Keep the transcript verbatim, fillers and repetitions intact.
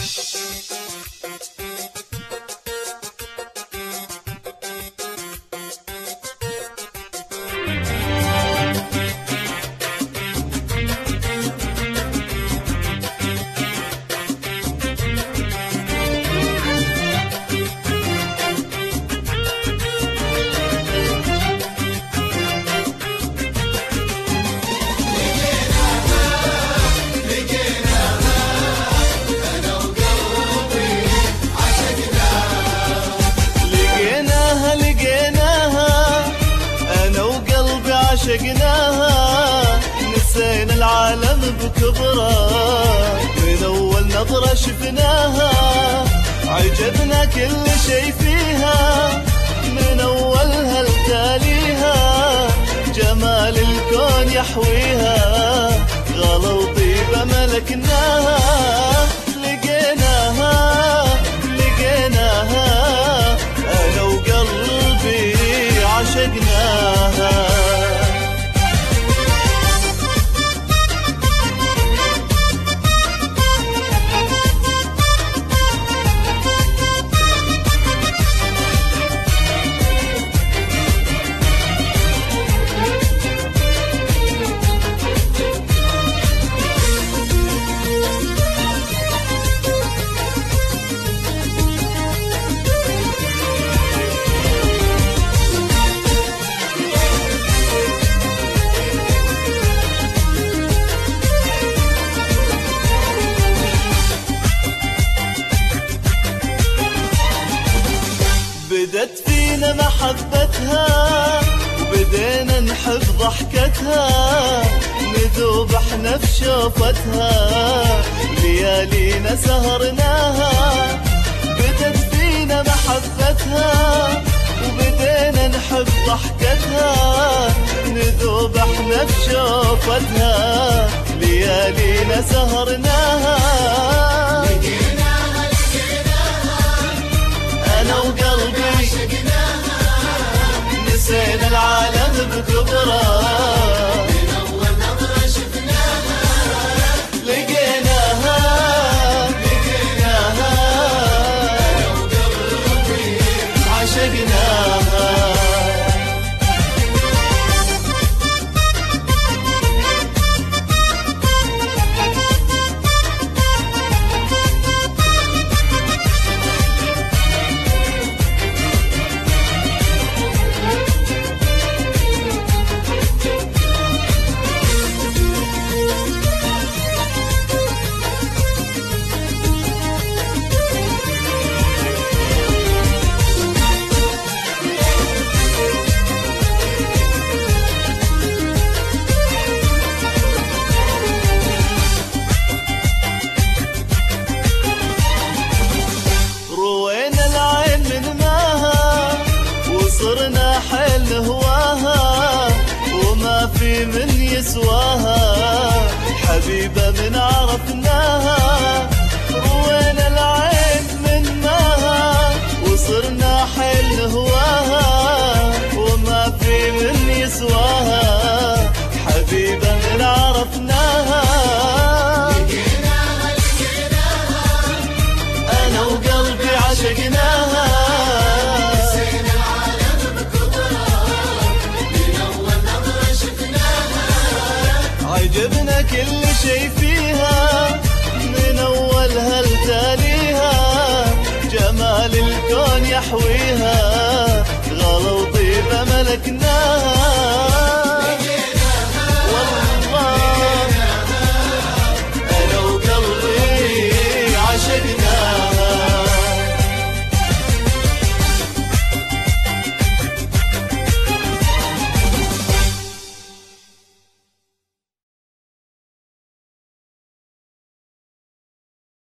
عشقناها نسينا العالم بكبره، من أول نظرة شفناها عجبنا كل شي فيها، من أولها لتاليها جمال الكون يحويها، غلا وطيبة ملكناها لقيناها لقيناها أنا وقلبي عشقناها. بدت فينا محبتها وبدينا نحب ضحكتها، نذوب احنا في شوفتها ليالينا سهرناها. بدت فينا محبتها وبدينا نحب ضحكتها، نذوب احنا في شوفتها ليالينا سهرناها. أنا وقلبي نسينا العالم بكبره، من أول نظرة شفناها لقيناها لقيناها أنا وقلبي عشقناها. صرنا حيل هواها وما في من يسواها، حبيبة من عرفناها روينا العين من ماها، وصرنا حيل هواها وما في من يسواها، حبيبة من عرفناها. لقيناها لقيناها أنا وقلبي عشقناها، عجبنا كل شي فيها من أولها لتاليها، جمال الكون يحويها غلا وطيبة ملكنا.